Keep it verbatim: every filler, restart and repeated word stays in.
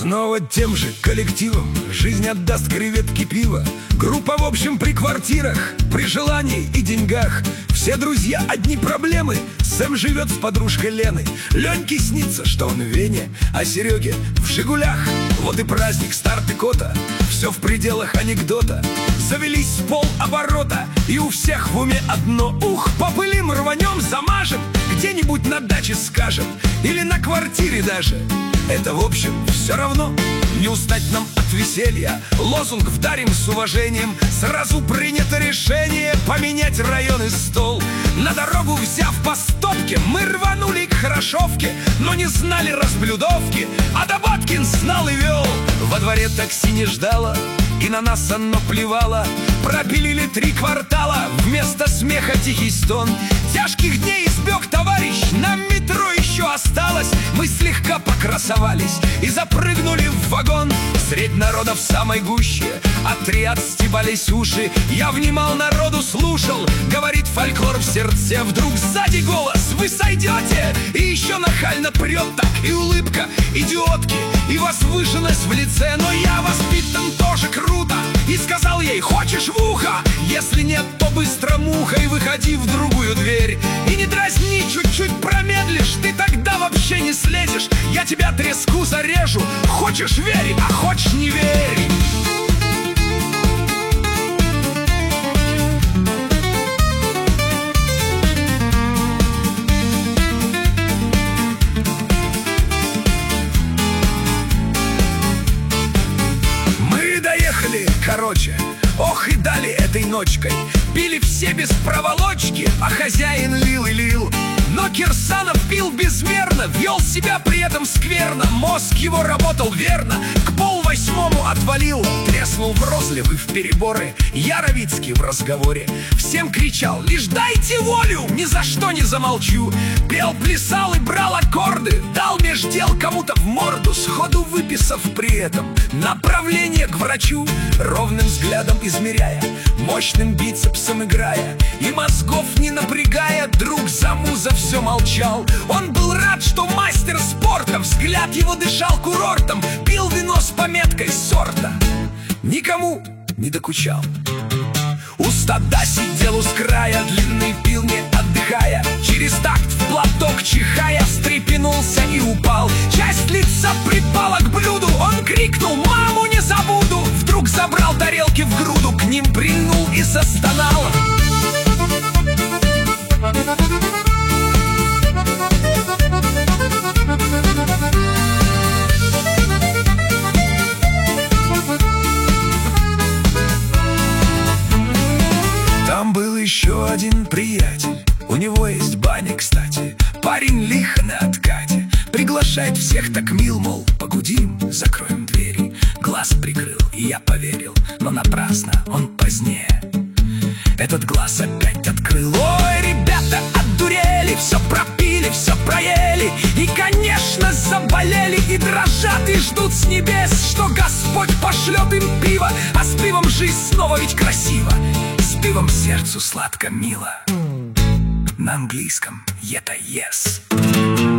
Снова тем же коллективом жизнь отдаст креветки пива. Группа в общем при квартирах, при желании и деньгах. Все друзья одни проблемы. Сэм живет с подружкой Леной. Леньке снится, что он в Вене, а Сереге в Жигулях. Вот и праздник старт и кота, все в пределах анекдота. Завелись с полоборота, и у всех в уме одно: ух, попылим, рванем, замажем, где-нибудь на даче скажем, или на квартире даже. Это в общем все равно, не устать нам от веселья. Лозунг вдарим с уважением. Сразу принято решение поменять район и стол. На дорогу взяв по стопке, мы рванули к Хорошовке, но не знали разблюдовки, а Добаткин знал и вел. Во дворе такси не ждало, и на нас оно плевало. Пропилили три квартала, вместо смеха тихий стон. Тяжких дней избег товарищ, нам метро еще осталось. Мы слегка покрасовались и запрыгнули в вагон. Средь народа в самой гуще, отряд стебались уши. Я внимал народу, слушал, говорит фольклор в сердце. Вдруг сзади голос: вы сойдете! И еще нахально прет так, и улыбка идиотки, и возвышенность в лице. Но я воспитан тоже круто, и сказал ей: хочешь в ухо? Если нет, то быстро мухой выходи в другую дверь. И не дразни, чуть-чуть промедлишь, ты тогда вообще не слезешь. Я тебя треску зарежу, хочешь верь, а хочешь не верь. Мы доехали, короче, ох и дали этой ночкой. Пили все без проволочки, а хозяин лил и лил. Но Кирсанов пил безмерно, вел себя при этом скверно. Мозг его работал верно, к полвосьмому отвалил. Треснул в розливы в переборы, я Равицкий в разговоре. Всем кричал: лишь дайте волю, ни за что не замолчу. Пел, плясал и брал аккорды, дал меж дел кому-то в морду, сходу выписав при этом направление к врачу. Ровным взглядом измеряя, мощным бицепсом играя, и мозгов не напрягая, друг за муза все молчал. Он был рад, что мастер спорта, взгляд его дышал курортом, пил вино с пометкой сорта, никому не докучал. У стада сидел у края, длинный пил не отдыхая, через такт в платок чихая встрепенулся и упал. Часть лица припала к блюду, он крикнул: маму не забуду. Вдруг забрал тарелки в груду, к ним прильнул и застонал. Там был еще один приятель, у него есть баня, кстати. Парень лихо на откате, приглашает всех так мил, мол, погудим, закроем двери. Глаз прикрыл, и я поверил, но напрасно, он позднее этот глаз опять открыл. Ой, ребята отдурели, все пропили, все проели, и, конечно, заболели, и дрожат, и ждут с небес, что Господь пошлет им пиво. А с пивом жизнь снова ведь красиво, с пивом сердцу сладко мило. На английском это yes.